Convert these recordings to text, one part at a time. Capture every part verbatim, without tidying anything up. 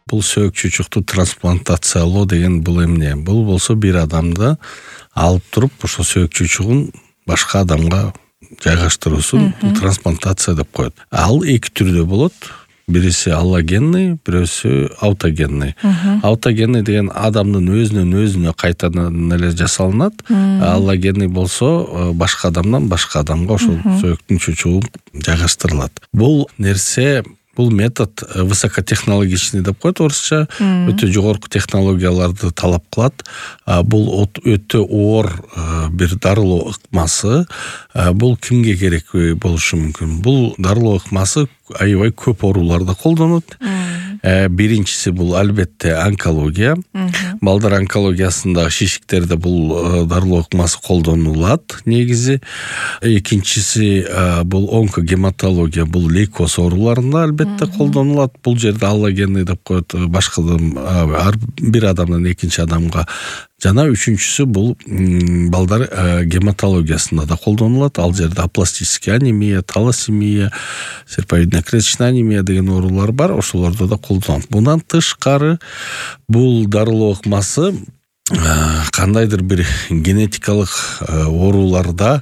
Бул сөөк чучукту трансплантациялоо деген бул эмне? Бул болсо бир адамды алып туруп, ошо сөөк чучугун башка адамга жайгаштыруусун трансплантация деп коет. Ал эки түрдө болот. Бириси аллогенный, бирөөсү аутогенный. Аутогенный деген адамдын өзүнөн өзүнө кайтадан эле жасалынат. Аллогенный болсо башка адамдан башка адамга ошол сөөктүн чучугу жайгаштырылат. Бул нерсе, бул метод высокотехнологичный деп коет орусча, өтө жогорку технологияларды талап кылат. Бул өтө оор бир дарылоо ыкмасы. Бул кимге керек болушу мүмкүн? Бул дарылоо ыкмасы аябай көп ооруларда колдонот. Биринчиси бул албетте онкология. Балдар онкологиясында шишиктерде бул дарылоо ыкмасы колдонулат негизи. Экинчиси бул онкогематология, бул лейкоз ооруларында албетте колдонулат. Бул жерде аллогенный деп коет, башкадан бир адамдан экинчи адамга. Жана үчүнчүсү бул балдар гематологиясында да колдонулат. Ал жерде апластический анемия, талассемия, серповидно-клеточная анемия деген оорулар бар, ошолордо да колдонулат. Мындан тышкары бул дарылоо ыкмасы кандайдыр бир генетикалык ооруларда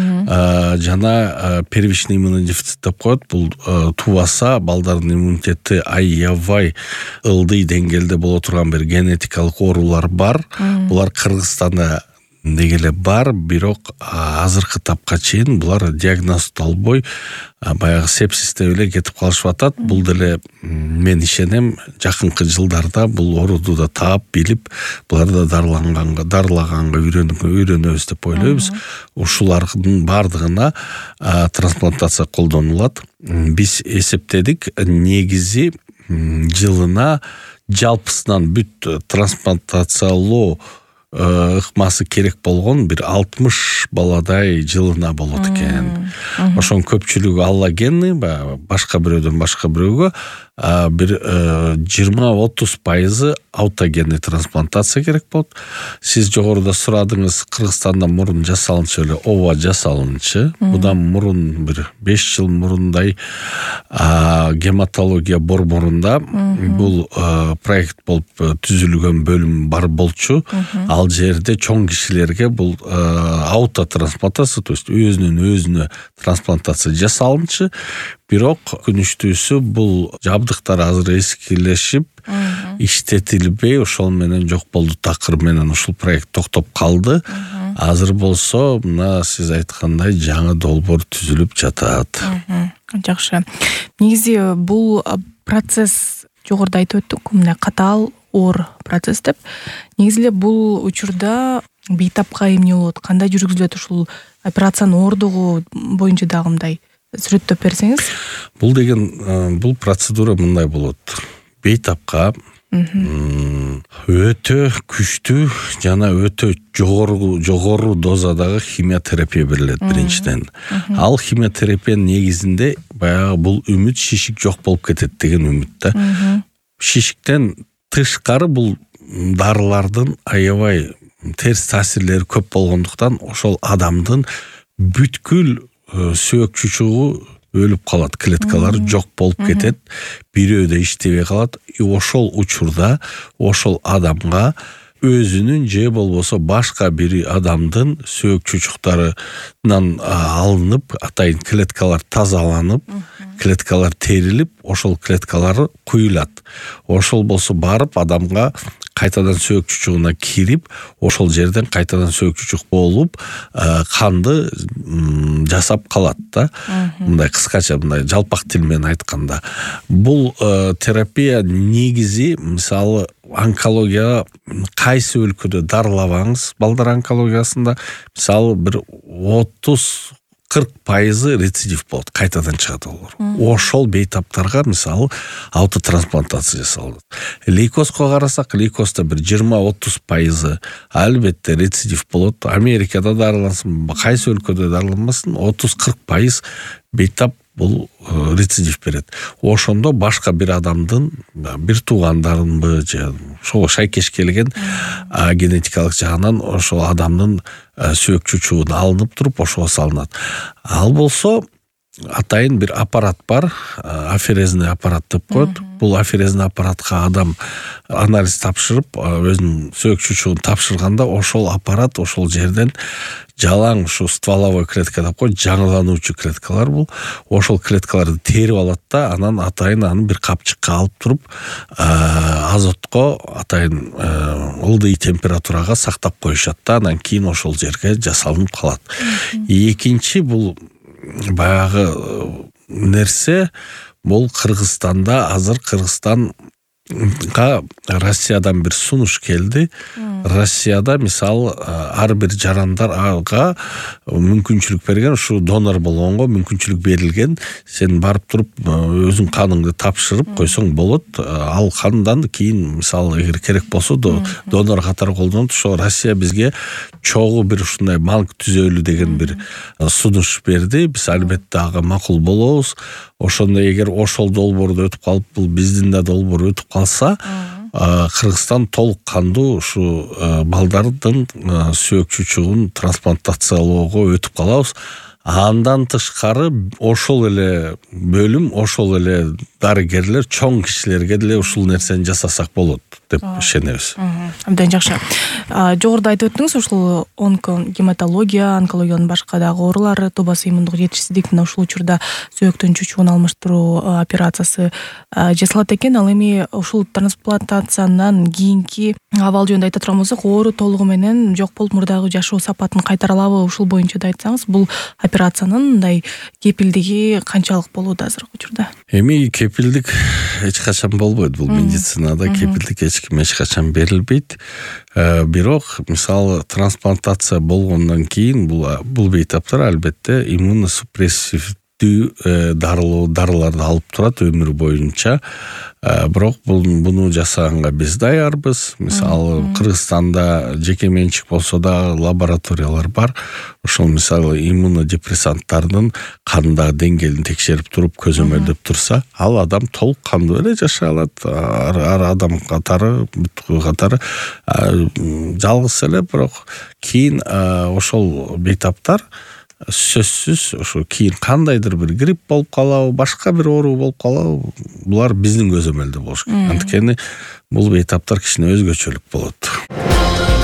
жана первичный иммунный дефицит деп коет. Бул тубаса балдардын иммунитети аябай ылдый деңгээлде боло турган бир генетикалык оорулар бар. Булар Кыргызстанда дегеле бар, бирок азыркы тапка чейин булар диагноздолбой баягы сепсисте эле кетип калышып атат. Бул деле мен ишенем, жакынкы жылдарда бул ооруду да таап билип, булар да дарылаганга, дарылаганга үйрөнөбүз деп ойлойбуз. Ушулардын бардыгына трансплантация колдонулат. Биз эсептедик, негизи жылына жалпысынан бүт трансплантациялоо ыкмасы керек болгон бир алтымыш баладай жылына болот экен. Ошонун көпчүлүгү аллогенный, башка бирөөдөн башка бирөөгө, бир жыйырма отуз пайызы аутогенный трансплантация керек болот. Сиз жогоруда сурадыңыз, Кыргызстанда мурун жасалынчу эле, ооба жасалынчу. Будан мурун бир беш жыл мурундай гематология борборунда бул проект болуп түзүлгөн бөлүм бар болчу. Ал жерде чоң кишилерге бул аутотрансплантация, то есть өзүнүн өзүнө трансплантация жасалынчу. Бирок күнүштүүсү бул жабдыктар азыр эскилешип, иштетилбей, ошол менен жок болду. Такыр менен ушул проект токтоп калды. Азыр болсо, мына сиз айткандай жаңы долбоор түзүлүп жатат. Жакшы. Негизи бул процесс жогоруда айтып өттүк, мына катаал оор процесс деп. Негизи бул учурда бейтапка эмне болот, кандай жүргүзүлөт, ушул операциянын оордугу боюнча дагы мындай сүрөттөп берсеңиз? Бул деген, бул процедура мындай болот. Бейтапка өтө күчтүү жана өтө жогору жогору дозадагы химиотерапия берилет биринчиден. Ал химиотерапиянын негизинде баягы бул үмүт шишик жок болуп кетет деген үмүт да. Шишиктен тышкары бул дарылардын аябай терс таасирлери көп болгондуктан ошол адамдын бүткүл сөөк чучугу өлүп калат, клеткалары жок болуп кетет, бирөө да иштебей калат. И ошол учурда ошол адамга өзүнүн же болбосо башка бир адамдын сөөк чучуктарынан алынып, атайын клеткалар тазаланып, клеткалар терилип, ошол клеткалары куюлат. Ошол болсо барып адамга кайтадан сөөк чучугуна кирип, ошол жерден кайтадан сөөк чучук болуп, канды жасап калат да. Мындай кыскача, мындай жалпак тил менен айтканда. Бул терапия негизи, мисалы, онкология кайсы өлкөдө дарылабаңыз, балдар онкологиясында, мисалы, бир отуз кырк пайызы рецидив болот, кайтадан чыгат олор. Ошол бейтаптарга, мисалы, аутотрансплантация жасалат. Лейкозго карасак, лейкозда бир жыйырма отуз пайызы албетте рецидив болот. Америкада дарылансын, кайсы өлкөдө дарыланбасын, отуз кырк пайыз бейтап бул рецидив берет. Ошондо башка бир адамдын, бир туугандарынбы же ошого шайкеш келген генетикалык жагынан ошол адамдын сөөк чучугун алынып туруп ошого салынат. Ал болсо атайын бир аппарат бар, аферезный аппарат деп коет. Бул аферезный аппаратка адам анализ тапшырып, өзүнүн сөөк чучугун тапшырганда ошол аппарат ошол жерден жалаң ушу стволовой клетка деп коет, жаңылануучу клеткалар бул. Ошол клеткаларды терип алат да, анан атайын аны бир капчыкка алып туруп, азотко атайын ылдый температурага сактап коюшат да, анан кийин ошол жерге жасалынып калат. Экинчи бул баягы нерсе бул Кыргызстанда, азыр Кыргызстанга Россиядан бир сунуш келди. Россияда мисалы ар бир жарандарга мүмкүнчүлүк берген, ушу донор болгонго мүмкүнчүлүк берилген. Сен барып туруп өзүң каныңды тапшырып койсоң болот. Ал кандан кийин мисалы эгер керек болсо донор катары колдонот. Ошо Россия бизге чогуу бир ушундай банк түзөлү деген бир сунуш берди. Биз албетте ага макул болобуз. Ошондо эгер ошол долбоорду өтүп калып, бул биздин да долбоор өтүп калса, Кыргызстан толук кандуу ушу балдардын сөөк чучугун трансплантациялоого өтүп калабыз. Андан тышкары ошол эле бөлүм, ошол эле дарыгерлер чоң кишилерге деле ушул нерсени жасасак болот деп ишенебиз. Абдан жакшы. Жогоруда айтып өттүңүз, ушул онкогематология, онкологиянын башка дагы оорулары, тобасы иммундук жетишсиздик мына ушул учурда сөөктүн чучугун алмаштыруу операциясы жасалат экен. Ал эми ушул трансплантациянан кийинки абал жөнүндө айта турган болсок, оору толугу менен жок болуп мурдагы жашоо сапатын кайтара алабы? Ушул боюнча да айтсаңыз, бул операциянын мындай кепилдиги канчалык болууда азыркы учурда? Эми кепилдик эч качан болбойт. Бул медицинада кепилдик эч ким эч качан берилбейт. Бирок мисалы трансплантация болгондон кийин бул бул бейтаптар албетте иммуносупрессивдүү дарыларды алып турат өмүр боюнча. Бирок буну жасаганга биз даярбыз. Мисалы Кыргызстанда жеке менчик болсо да лабораториялар бар. Ошол мисалы иммунодепрессанттардын кандагы деңгээлин текшерип туруп көзөмөлдөп турса, ал адам толук кандуу эле жашай алат. Ар адам катары, бүт катары жалгыз эле, бирок кийин ошол бейтаптар сөзсүз ошо кийин кандайдыр бир грипп болуп калабы, башка бир оору болуп калабы, булар биздин көзөмөлдө болуш керек. Анткени бул бейтаптар кичине өзгөчөлүк болот.